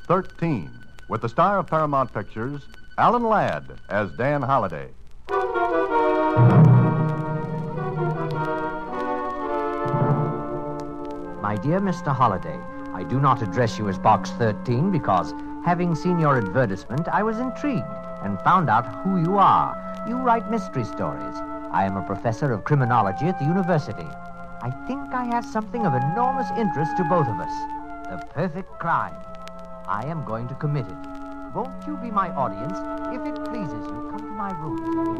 13, with the star of Paramount Pictures, Alan Ladd, as Dan Holliday. My dear Mr. Holliday, I do not address you as Box 13 because, having seen your advertisement, I was intrigued and found out who you are. You write mystery stories. I am a professor of criminology at the university. I think I have something of enormous interest to both of us. The perfect crime. I am going to commit it. Won't you be my audience? If it pleases you, come to my room.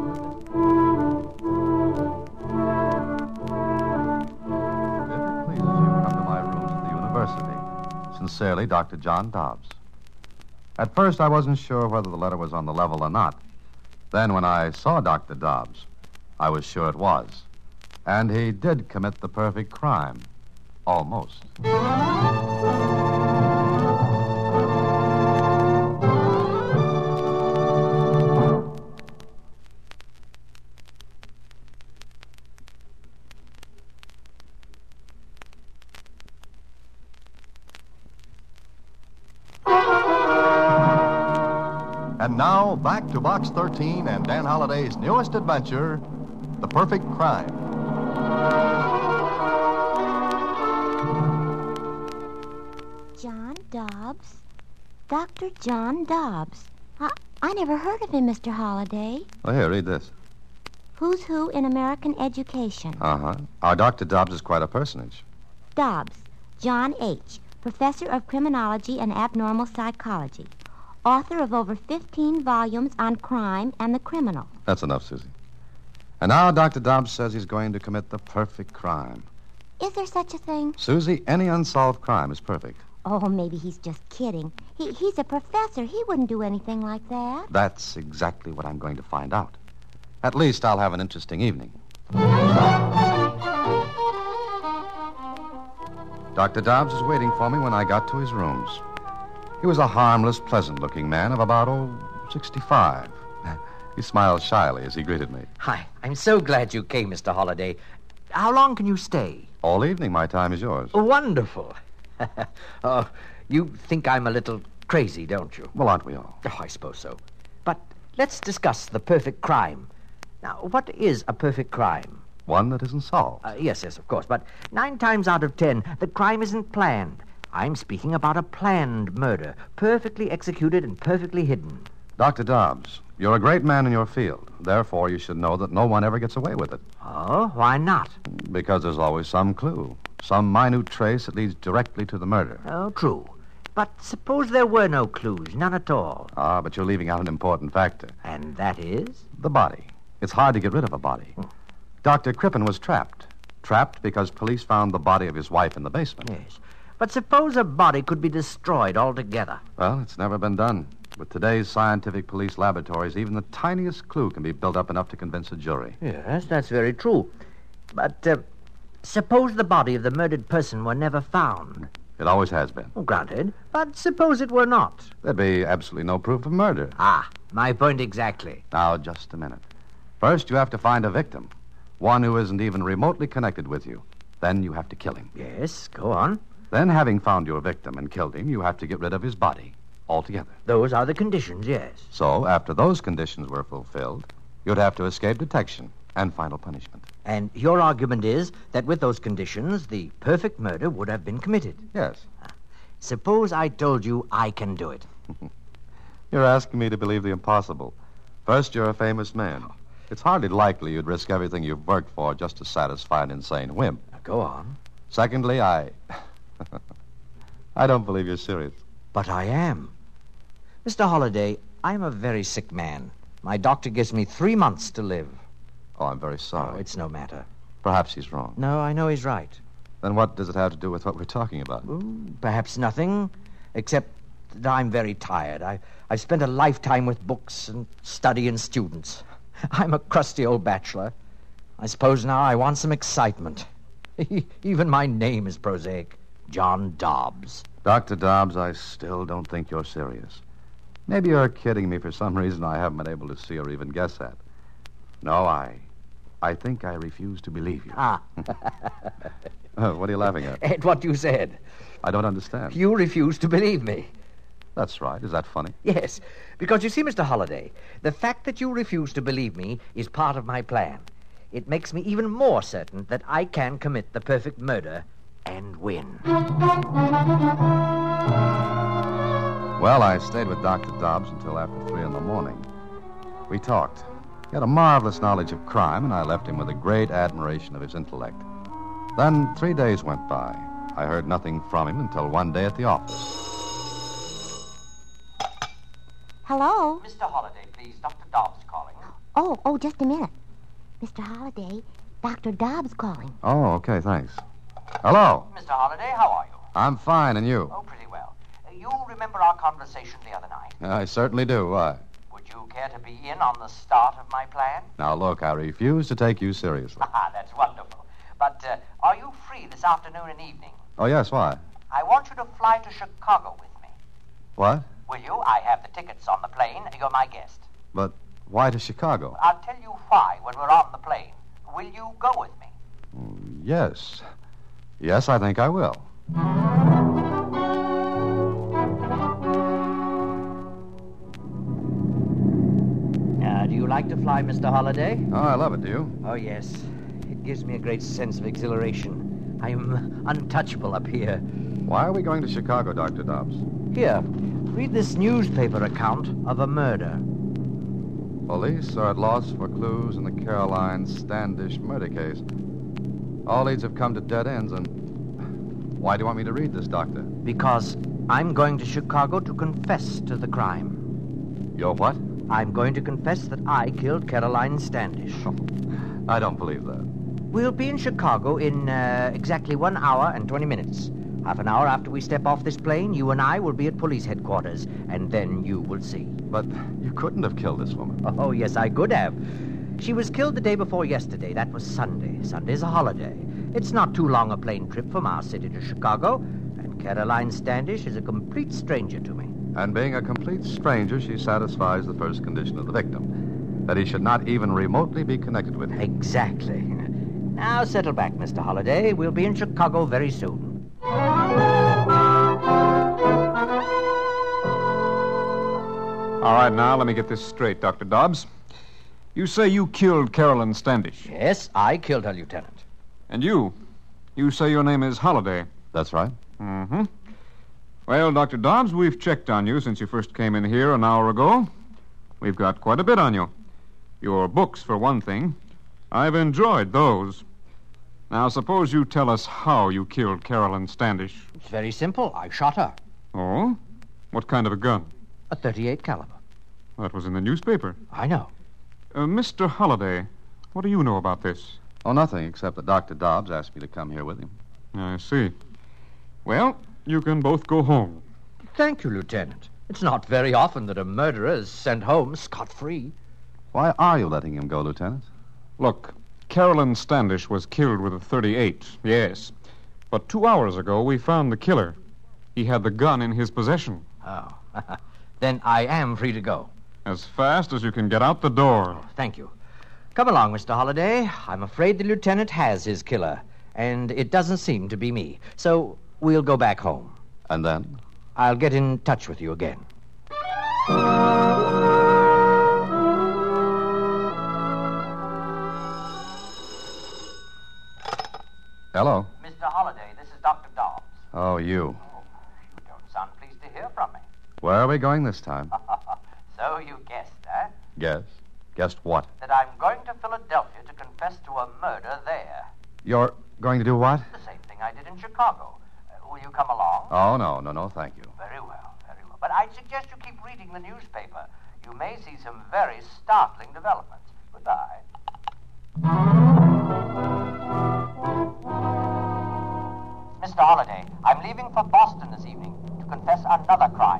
If it pleases you, come to my rooms at the university. Sincerely, Dr. John Dobbs. At first, I wasn't sure whether the letter was on the level or not. Then, when I saw Dr. Dobbs, I was sure it was. And he did commit the perfect crime. Almost. And now, back to Box 13 and Dan Holliday's newest adventure, The Perfect Crime. John Dobbs? Dr. John Dobbs. I never heard of him, Mr. Holliday. Well, here, read this. Who's Who in American Education. Uh-huh. Our Dr. Dobbs is quite a personage. Dobbs, John H., Professor of Criminology and Abnormal Psychology. Author of over 15 volumes on crime and the criminal. That's enough, Susie. And now Dr. Dobbs says he's going to commit the perfect crime. Is there such a thing? Susie, any unsolved crime is perfect. Oh, maybe he's just kidding. He's a professor. He wouldn't do anything like that. That's exactly what I'm going to find out. At least I'll have an interesting evening. Dr. Dobbs was waiting for me when I got to his rooms. He was a harmless, pleasant-looking man of about, 65. He smiled shyly as he greeted me. Hi, I'm so glad you came, Mr. Holliday. How long can you stay? All evening, my time is yours. Wonderful. You think I'm a little crazy, don't you? Well, aren't we all? Oh, I suppose so. But let's discuss the perfect crime. Now, what is a perfect crime? One that isn't solved. Yes, of course. But 9 times out of 10, the crime isn't planned. I'm speaking about a planned murder, perfectly executed and perfectly hidden. Dr. Dobbs, you're a great man in your field. Therefore, you should know that no one ever gets away with it. Oh, why not? Because there's always some clue, some minute trace that leads directly to the murder. Oh, true. But suppose there were no clues, none at all. But you're leaving out an important factor. And that is? The body. It's hard to get rid of a body. Dr. Crippen was trapped. Trapped because police found the body of his wife in the basement. Yes. But suppose a body could be destroyed altogether. Well, it's never been done. With today's scientific police laboratories, even the tiniest clue can be built up enough to convince a jury. Yes, that's very true. But suppose the body of the murdered person were never found. It always has been. Granted. But suppose it were not. There'd be absolutely no proof of murder. My point exactly. Now, just a minute. First, you have to find a victim. One who isn't even remotely connected with you. Then you have to kill him. Yes, go on. Then, having found your victim and killed him, you have to get rid of his body altogether. Those are the conditions, yes. So, after those conditions were fulfilled, you'd have to escape detection and final punishment. And your argument is that with those conditions, the perfect murder would have been committed. Yes. Suppose I told you I can do it. You're asking me to believe the impossible. First, you're a famous man. It's hardly likely you'd risk everything you've worked for just to satisfy an insane whim. Now, go on. Secondly, I don't believe you're serious. But I am. Mr. Holliday, I'm a very sick man. My doctor gives me 3 months to live. Oh, I'm very sorry. Oh, it's no matter. Perhaps he's wrong. No, I know he's right. Then what does it have to do with what we're talking about? Perhaps nothing, except that I'm very tired. I've spent a lifetime with books and study and students. I'm a crusty old bachelor. I suppose now I want some excitement. Even my name is prosaic. John Dobbs. Dr. Dobbs, I still don't think you're serious. Maybe you're kidding me for some reason I haven't been able to see or even guess at. No, I think I refuse to believe you. What are you laughing at? At what you said. I don't understand. You refuse to believe me. That's right. Is that funny? Yes, because you see, Mr. Holliday, the fact that you refuse to believe me is part of my plan. It makes me even more certain that I can commit the perfect murder and win. Well, I stayed with Dr. Dobbs until after 3 in the morning. We talked. He had a marvelous knowledge of crime, and I left him with a great admiration of his intellect. Then 3 days went by. I heard nothing from him until one day at the office. Hello? Mr. Holliday, please. Dr. Dobbs calling. Oh, just a minute. Mr. Holliday, Dr. Dobbs calling. Oh, okay, thanks. Hello. Mr. Holliday, how are you? I'm fine, and you? Oh, pretty well. You remember our conversation the other night? I certainly do. Why? Would you care to be in on the start of my plan? Now, look, I refuse to take you seriously. That's wonderful. But are you free this afternoon and evening? Oh, yes, why? I want you to fly to Chicago with me. What? Will you? I have the tickets on the plane. You're my guest. But why to Chicago? I'll tell you why when we're on the plane. Will you go with me? Yes. Yes, I think I will. Do you like to fly, Mr. Holliday? Oh, I love it, do you? Oh, yes. It gives me a great sense of exhilaration. I'm untouchable up here. Why are we going to Chicago, Dr. Dobbs? Here, read this newspaper account of a murder. Police are at loss for clues in the Caroline Standish murder case. All leads have come to dead ends, and... Why do you want me to read this, Doctor? Because I'm going to Chicago to confess to the crime. You're what? I'm going to confess that I killed Caroline Standish. I don't believe that. We'll be in Chicago in exactly 1 hour and 20 minutes. Half an hour after we step off this plane, you and I will be at police headquarters, and then you will see. But you couldn't have killed this woman. Oh, yes, I could have. She was killed the day before yesterday. That was Sunday. Sunday's a holiday. It's not too long a plane trip from our city to Chicago, and Caroline Standish is a complete stranger to me. And being a complete stranger, she satisfies the first condition of the victim, that he should not even remotely be connected with him. Exactly. Now settle back, Mr. Holliday. We'll be in Chicago very soon. All right, now, let me get this straight, Dr. Dobbs. You say you killed Caroline Standish. Yes, I killed her, Lieutenant. And you say your name is Holliday. That's right. Mm-hmm. Well, Dr. Dobbs, we've checked on you since you first came in here an hour ago. We've got quite a bit on you. Your books, for one thing. I've enjoyed those. Now, suppose you tell us how you killed Caroline Standish. It's very simple. I shot her. Oh? What kind of a gun? A .38 caliber. That was in the newspaper. I know. Mr. Holliday, what do you know about this? Oh, nothing, except that Dr. Dobbs asked me to come here with him. I see. Well, you can both go home. Thank you, Lieutenant. It's not very often that a murderer is sent home scot-free. Why are you letting him go, Lieutenant? Look, Caroline Standish was killed with a .38, yes. But 2 hours ago, we found the killer. He had the gun in his possession. Oh. Then I am free to go. As fast as you can get out the door. Oh, thank you. Come along, Mr. Holliday. I'm afraid the lieutenant has his killer, and it doesn't seem to be me. So we'll go back home. And then? I'll get in touch with you again. Hello. Mr. Holliday, this is Dr. Dobbs. Oh, you. You don't sound pleased to hear from me. Where are we going this time? So you guessed, eh? Guess. Guessed what? That I'm going to Philadelphia to confess to a murder there. You're going to do what? The same thing I did in Chicago. Will you come along? Oh, no, thank you. Very well, very well. But I'd suggest you keep reading the newspaper. You may see some very startling developments. Goodbye. Mr. Holliday, I'm leaving for Boston this evening to confess another crime.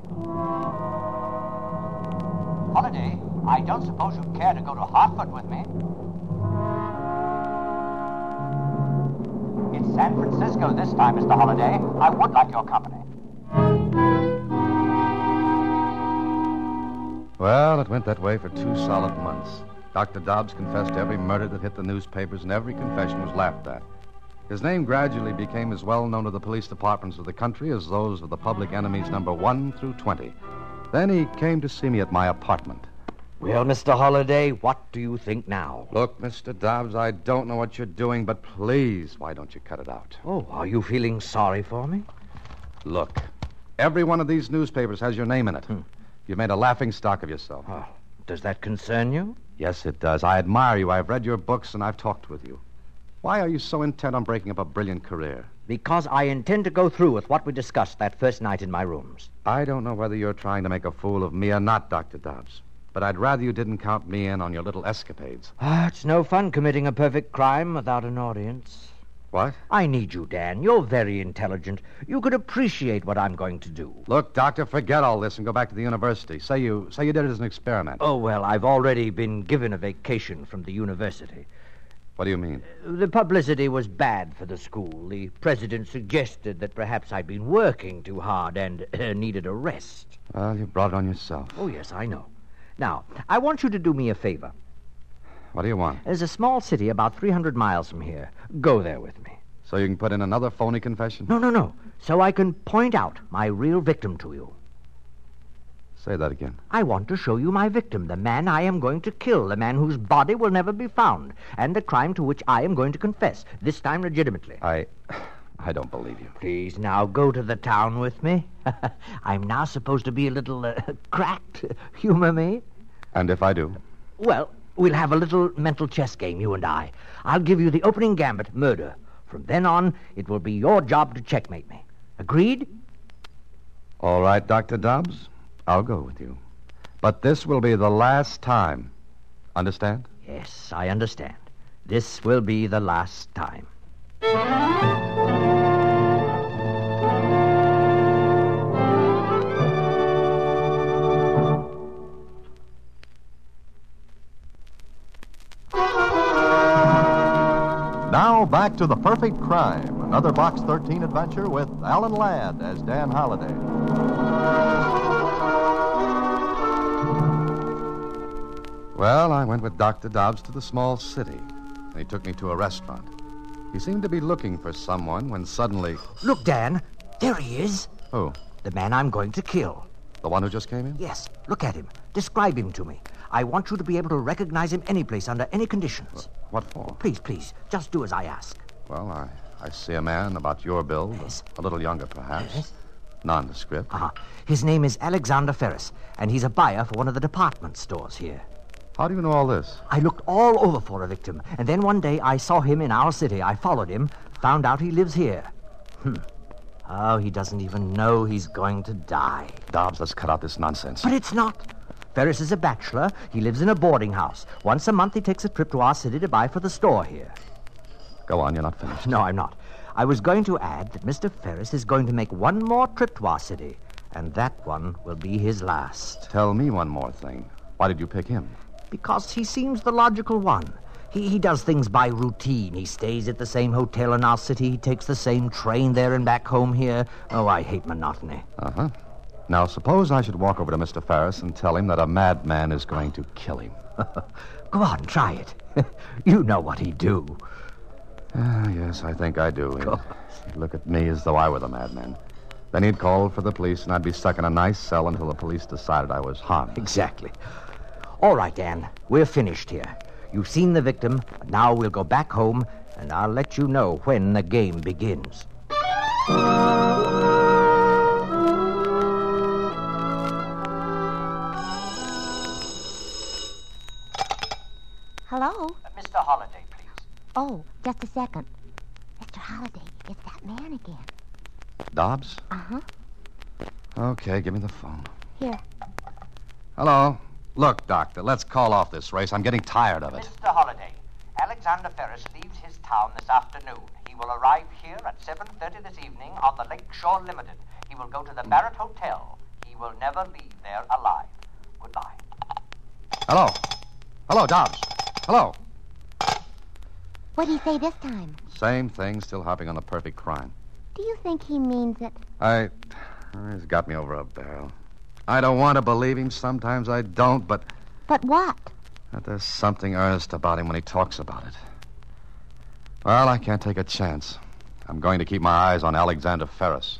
Holliday, I don't suppose you'd care to go to Hartford with me? It's San Francisco this time, Mr. Holliday. I would like your company. Well, it went that way for 2 solid months. Dr. Dobbs confessed to every murder that hit the newspapers, and every confession was laughed at. His name gradually became as well known to the police departments of the country as those of the public enemies number 1 through 20. Then he came to see me at my apartment. Well, Mr. Holliday, what do you think now? Look, Mr. Dobbs, I don't know what you're doing, but please, why don't you cut it out? Oh, are you feeling sorry for me? Look, every one of these newspapers has your name in it. You've made a laughingstock of yourself. Oh, does that concern you? Yes, it does. I admire you. I've read your books and I've talked with you. Why are you so intent on breaking up a brilliant career? Because I intend to go through with what we discussed that first night in my rooms. I don't know whether you're trying to make a fool of me or not, Dr. Dobbs. But I'd rather you didn't count me in on your little escapades. It's no fun committing a perfect crime without an audience. What? I need you, Dan. You're very intelligent. You could appreciate what I'm going to do. Look, Doctor, forget all this and go back to the university. Say you did it as an experiment. Oh, well, I've already been given a vacation from the university. What do you mean? The publicity was bad for the school. The president suggested that perhaps I'd been working too hard and needed a rest. Well, you brought it on yourself. Oh, yes, I know. Now, I want you to do me a favor. What do you want? There's a small city about 300 miles from here. Go there with me. So you can put in another phony confession? No. So I can point out my real victim to you. Say that again. I want to show you my victim, the man I am going to kill, the man whose body will never be found, and the crime to which I am going to confess, this time legitimately. I don't believe you. Please, now go to the town with me. I'm now supposed to be a little cracked. Humor me. And if I do? Well, we'll have a little mental chess game, you and I. I'll give you the opening gambit, murder. From then on, it will be your job to checkmate me. Agreed? All right, Dr. Dobbs. I'll go with you. But this will be the last time. Understand? Yes, I understand. This will be the last time. Now back to The Perfect Crime, another Box 13 adventure with Alan Ladd as Dan Holliday. Well, I went with Dr. Dobbs to the small city, and he took me to a restaurant. He seemed to be looking for someone when suddenly... Look, Dan. There he is. Who? The man I'm going to kill. The one who just came in? Yes. Look at him. Describe him to me. I want you to be able to recognize him any place, under any conditions. What for? Please. Just do as I ask. Well, I see a man about your build. Yes. A little younger, perhaps. Yes. Nondescript. His name is Alexander Ferris, and he's a buyer for one of the department stores here. How do you know all this? I looked all over for a victim, and then one day I saw him in our city. I followed him, found out he lives here. Oh, he doesn't even know he's going to die. Dobbs, let's cut out this nonsense. But it's not. Ferris is a bachelor. He lives in a boarding house. Once a month he takes a trip to our city to buy for the store here. Go on, you're not finished. No, I'm not. I was going to add that Mr. Ferris is going to make one more trip to our city, and that one will be his last. Tell me one more thing. Why did you pick him? Because he seems the logical one. He does things by routine. He stays at the same hotel in our city. He takes the same train there and back home here. Oh, I hate monotony. Uh-huh. Now, suppose I should walk over to Mr. Ferris and tell him that a madman is going to kill him. Go on, try it. You know what he'd do. Yes, I think I do. He'd look at me as though I were the madman. Then he'd call for the police, and I'd be stuck in a nice cell until the police decided I was harmless. Exactly. All right, Dan. We're finished here. You've seen the victim. Now we'll go back home, and I'll let you know when the game begins. Hello? Mr. Holliday, please. Oh, just a second. Mr. Holliday, it's that man again. Dobbs? Uh-huh. Okay, give me the phone. Here. Hello. Look, Doctor, let's call off this race. I'm getting tired of it. Mr. Holliday, Alexander Ferris leaves his town this afternoon. He will arrive here at 7:30 this evening on the Lakeshore Limited. He will go to the Barrett Hotel. He will never leave there alive. Goodbye. Hello. Hello, Dobbs. Hello. What'd he say this time? Same thing, still hopping on the perfect crime. Do you think he means it? He's got me over a barrel. I don't want to believe him. Sometimes I don't, but... But what? There's something earnest about him when he talks about it. Well, I can't take a chance. I'm going to keep my eyes on Alexander Ferris.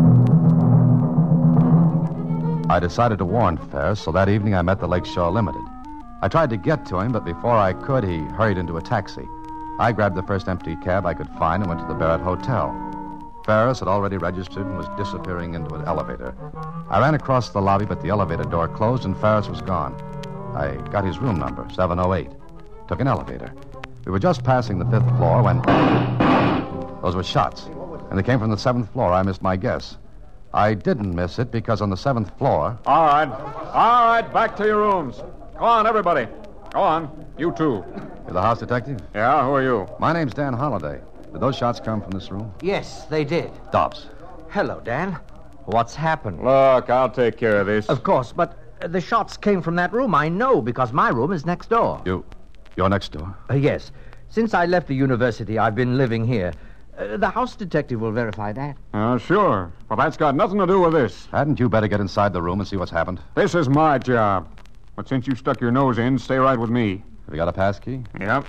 I decided to warn Ferris, so that evening I met the Lakeshore Limited. I tried to get to him, but before I could, he hurried into a taxi. I grabbed the first empty cab I could find and went to the Barrett Hotel. Ferris had already registered and was disappearing into an elevator. I ran across the lobby, but the elevator door closed and Ferris was gone. I got his room number, 708. Took an elevator. We were just passing the 5th floor when... Those were shots, and they came from the 7th floor. I missed my guess. I didn't miss it because on the 7th floor... All right, back to your rooms. Go on, everybody. Go on. You too. You're the house detective? Yeah, who are you? My name's Dan Holliday. Did those shots come from this room? Yes, they did. Dobbs. Hello, Dan. What's happened? Look, I'll take care of this. Of course, but the shots came from that room. I know, because my room is next door. You're next door? Yes. Since I left the university, I've been living here. The house detective will verify that. Sure. But that's got nothing to do with this. Hadn't you better get inside the room and see what's happened? This is my job. But since you stuck your nose in, stay right with me. Have you got a pass key? Yep.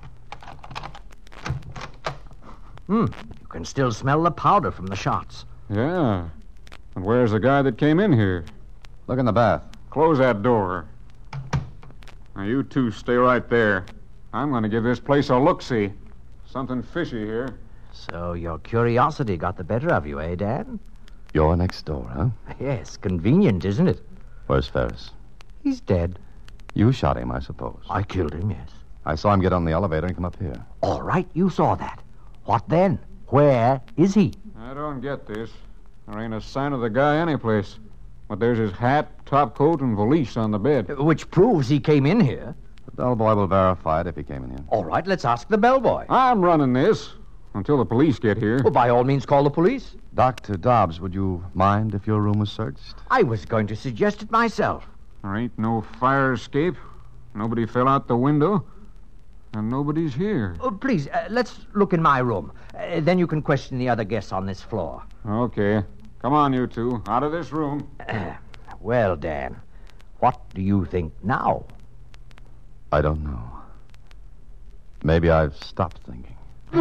You can still smell the powder from the shots. Yeah. And where's the guy that came in here? Look in the bath. Close that door. Now, you two stay right there. I'm going to give this place a look-see. Something fishy here. So your curiosity got the better of you, eh, Dan? You're next door, huh? Yes, convenient, isn't it? Where's Ferris? He's dead. You shot him, I suppose. I killed him, yes. I saw him get on the elevator and come up here. All right, you saw that. What then? Where is he? I don't get this. There ain't a sign of the guy anyplace. But there's his hat, top coat, and valise on the bed. Which proves he came in here. The bellboy will verify it if he came in here. All right, let's ask the bellboy. I'm running this until the police get here. Well, by all means, call the police. Dr. Dobbs, would you mind if your room was searched? I was going to suggest it myself. There ain't no fire escape. Nobody fell out the window. And nobody's here. Oh, please, let's look in my room. Then you can question the other guests on this floor. Okay. Come on, you two. Out of this room. Well, Dan, what do you think now? I don't know. Maybe I've stopped thinking.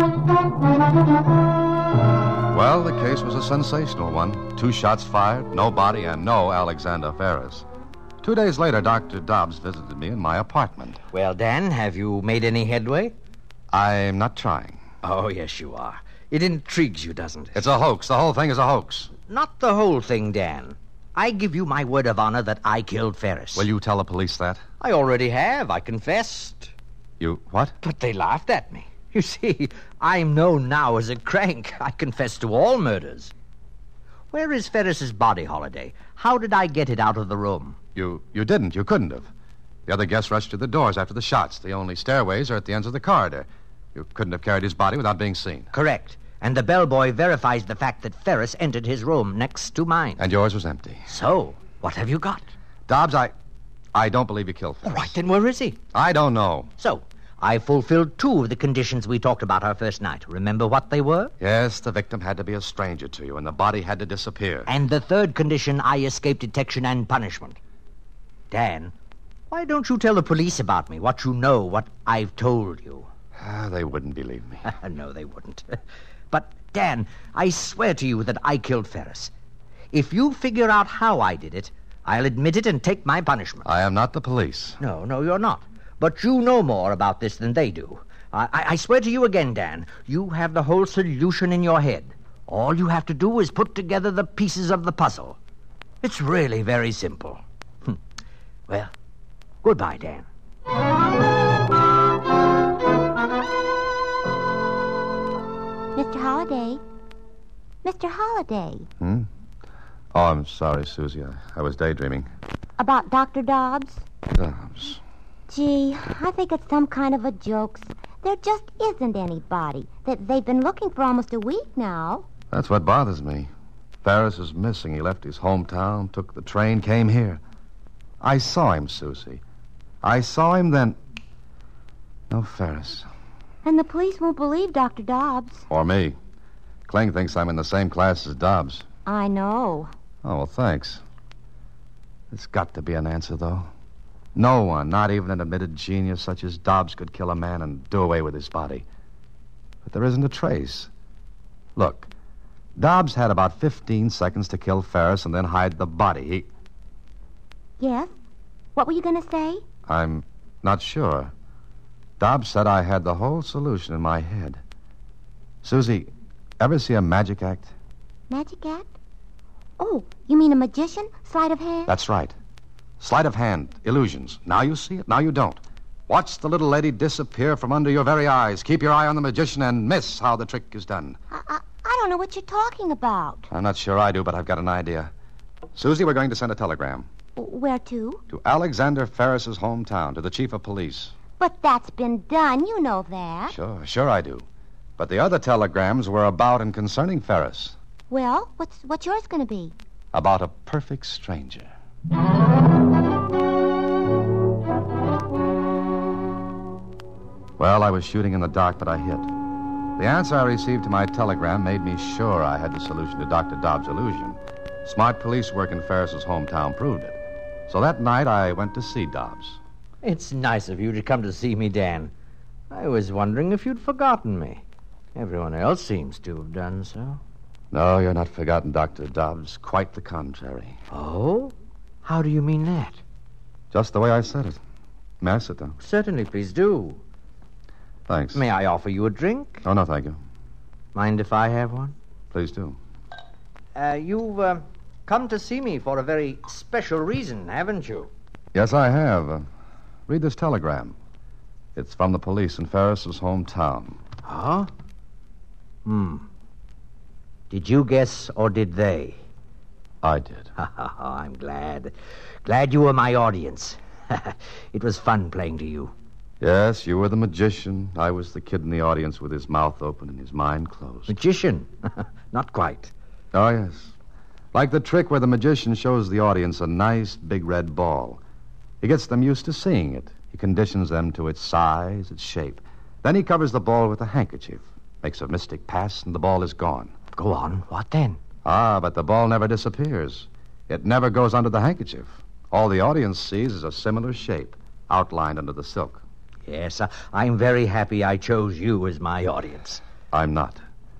Well, the case was a sensational one. 2 shots fired, no body, and no Alexander Ferris. 2 days later, Dr. Dobbs visited me in my apartment. Well, Dan, have you made any headway? I'm not trying. Oh, yes, you are. It intrigues you, doesn't it? It's a hoax. The whole thing is a hoax. Not the whole thing, Dan. I give you my word of honor that I killed Ferris. Will you tell the police that? I already have. I confessed. You what? But they laughed at me. You see, I'm known now as a crank. I confess to all murders. Where is Ferris's body, Holliday? How did I get it out of the room? You didn't. You couldn't have. The other guests rushed to the doors after the shots. The only stairways are at the ends of the corridor. You couldn't have carried his body without being seen. Correct. And the bellboy verifies the fact that Ferris entered his room next to mine. And yours was empty. So, what have you got? Dobbs, I don't believe you killed Ferris. All right, then where is he? I don't know. So, I fulfilled 2 of the conditions we talked about our first night. Remember what they were? Yes, the victim had to be a stranger to you, and the body had to disappear. And the 3rd condition, I escaped detection and punishment. Dan, why don't you tell the police about me, what you know, what I've told you? They wouldn't believe me. No, they wouldn't. But, Dan, I swear to you that I killed Ferris. If you figure out how I did it, I'll admit it and take my punishment. I am not the police. No, you're not. But you know more about this than they do. I swear to you again, Dan, you have the whole solution in your head. All you have to do is put together the pieces of the puzzle. It's really very simple. Well, goodbye, Dan. Mr. Holliday? Mr. Holliday? Oh, I'm sorry, Susie. I was daydreaming. About Dr. Dobbs? Dobbs. Gee, I think it's some kind of a joke. There just isn't anybody. They've been looking for almost a week now. That's what bothers me. Ferris is missing. He left his hometown, took the train, came here. I saw him, Susie. I saw him then. No Ferris. And the police won't believe Dr. Dobbs. Or me. Kling thinks I'm in the same class as Dobbs. I know. Oh, well, thanks. There's got to be an answer, though. No one, not even an admitted genius such as Dobbs, could kill a man and do away with his body. But there isn't a trace. Look, Dobbs had about 15 seconds to kill Ferris and then hide the body. Yes? What were you going to say? I'm not sure. Dobbs said I had the whole solution in my head. Susie, ever see a magic act? Magic act? Oh, you mean a magician? Sleight of hand? That's right. Sleight of hand, illusions. Now you see it, now you don't. Watch the little lady disappear from under your very eyes. Keep your eye on the magician and miss how the trick is done. I don't know what you're talking about. I'm not sure I do, but I've got an idea. Susie, we're going to send a telegram. Where to? To Alexander Ferris's hometown, to the chief of police. But that's been done. You know that. Sure I do. But the other telegrams were about and concerning Ferris. Well, what's yours going to be? About a perfect stranger. Well, I was shooting in the dark, but I hit. The answer I received to my telegram made me sure I had the solution to Dr. Dobbs' illusion. Smart police work in Ferris's hometown proved it. So that night, I went to see Dobbs. It's nice of you to come to see me, Dan. I was wondering if you'd forgotten me. Everyone else seems to have done so. No, you're not forgotten, Dr. Dobbs. Quite the contrary. Oh? How do you mean that? Just the way I said it. May I sit down? Certainly, please do. Thanks. May I offer you a drink? Oh, no, thank you. Mind if I have one? Please do. You've come to see me for a very special reason, haven't you? Yes, I have. Read this telegram. It's from the police in Ferris's hometown. Huh? Did you guess, or did they? I did. I'm glad. Glad you were my audience. It was fun playing to you. Yes, you were the magician. I was the kid in the audience with his mouth open and his mind closed. Magician? Not quite. Oh, yes. Like the trick where the magician shows the audience a nice big red ball. He gets them used to seeing it. He conditions them to its size, its shape. Then he covers the ball with a handkerchief, makes a mystic pass, and the ball is gone. Go on. What then? But the ball never disappears. It never goes under the handkerchief. All the audience sees is a similar shape outlined under the silk. Yes, I'm very happy I chose you as my audience. I'm not.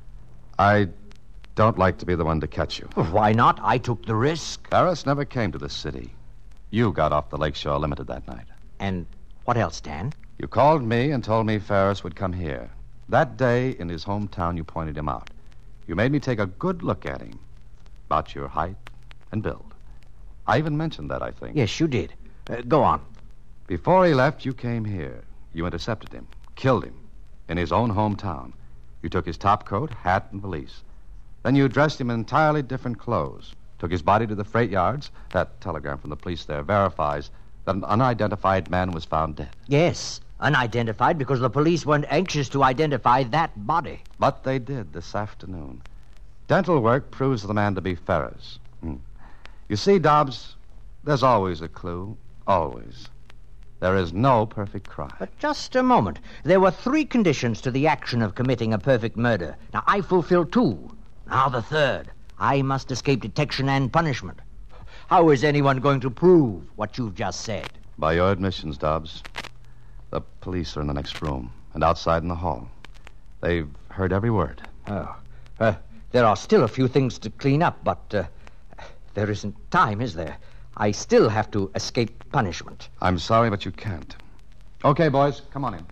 I don't like to be the one to catch you. Why not? I took the risk. Ferris never came to this city. You got off the Lakeshore Limited that night. And what else, Dan? You called me and told me Ferris would come here. That day, in his hometown, you pointed him out. You made me take a good look at him. About your height and build. I even mentioned that, I think. Yes, you did. Go on. Before he left, you came here. You intercepted him, killed him, in his own hometown. You took his top coat, hat, and valise. Then you dressed him in entirely different clothes, took his body to the freight yards. That telegram from the police there verifies that an unidentified man was found dead. Yes, unidentified because the police weren't anxious to identify that body. But they did this afternoon. Dental work proves the man to be Ferris. You see, Dobbs, there's always a clue. Always. There is no perfect crime. But just a moment. There were 3 conditions to the action of committing a perfect murder. Now, I fulfilled 2. Now the 3rd. I must escape detection and punishment. How is anyone going to prove what you've just said? By your admissions, Dobbs. The police are in the next room and outside in the hall. They've heard every word. Oh. There are still a few things to clean up, but there isn't time, is there? I still have to escape punishment. I'm sorry, but you can't. Okay, boys, come on in.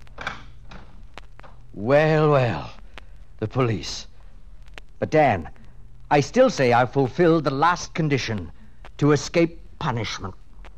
Well, the police. But, Dan, I still say I've fulfilled the last condition, to escape punishment.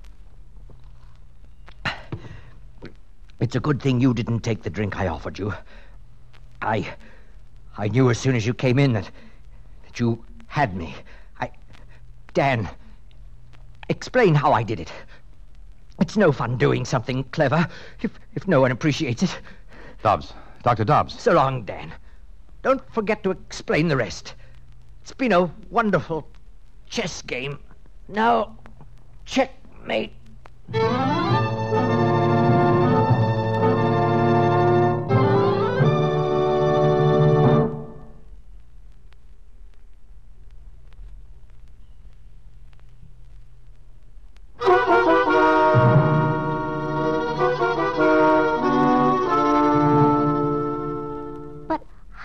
It's a good thing you didn't take the drink I offered you. I knew as soon as you came in that you had me. Dan, explain how I did it. It's no fun doing something clever if no one appreciates it. Dobbs. Dr. Dobbs. So long, Dan. Don't forget to explain the rest. It's been a wonderful chess game. Now, checkmate.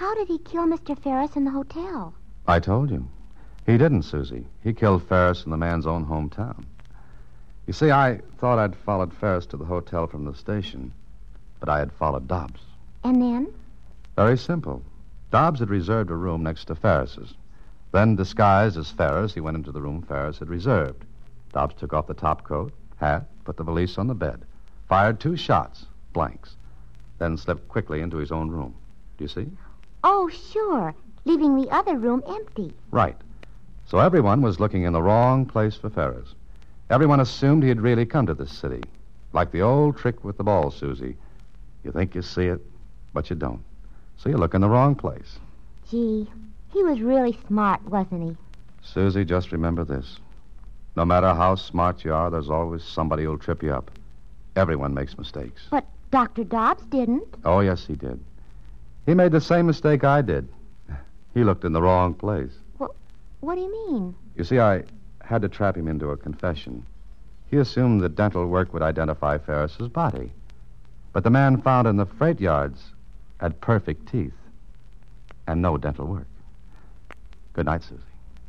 How did he kill Mr. Ferris in the hotel? I told you. He didn't, Susie. He killed Ferris in the man's own hometown. You see, I thought I'd followed Ferris to the hotel from the station, but I had followed Dobbs. And then? Very simple. Dobbs had reserved a room next to Ferris's. Then, disguised as Ferris, he went into the room Ferris had reserved. Dobbs took off the top coat, hat, put the valise on the bed, fired 2 shots, blanks, then slipped quickly into his own room. Do you see? Oh, sure. Leaving the other room empty. Right. So everyone was looking in the wrong place for Ferris. Everyone assumed he had really come to this city. Like the old trick with the ball, Susie. You think you see it, but you don't. So you look in the wrong place. Gee, he was really smart, wasn't he? Susie, just remember this. No matter how smart you are, there's always somebody who'll trip you up. Everyone makes mistakes. But Dr. Dobbs didn't. Oh, yes, he did. He made the same mistake I did. He looked in the wrong place. What do you mean? You see, I had to trap him into a confession. He assumed that dental work would identify Ferris's body. But the man found in the freight yards had perfect teeth and no dental work. Good night, Susie.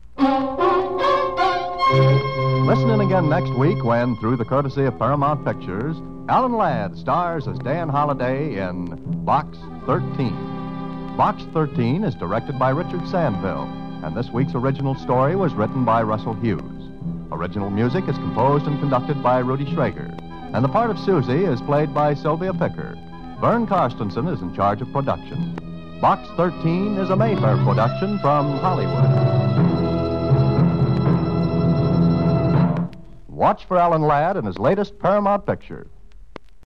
Listen in again next week when, through the courtesy of Paramount Pictures, Alan Ladd stars as Dan Holliday in Box 13. Box 13 is directed by Richard Sandville, and this week's original story was written by Russell Hughes. Original music is composed and conducted by Rudy Schrager, and the part of Susie is played by Sylvia Picker. Vern Karstensen is in charge of production. Box 13 is a Mayfair production from Hollywood. Watch for Alan Ladd in his latest Paramount picture.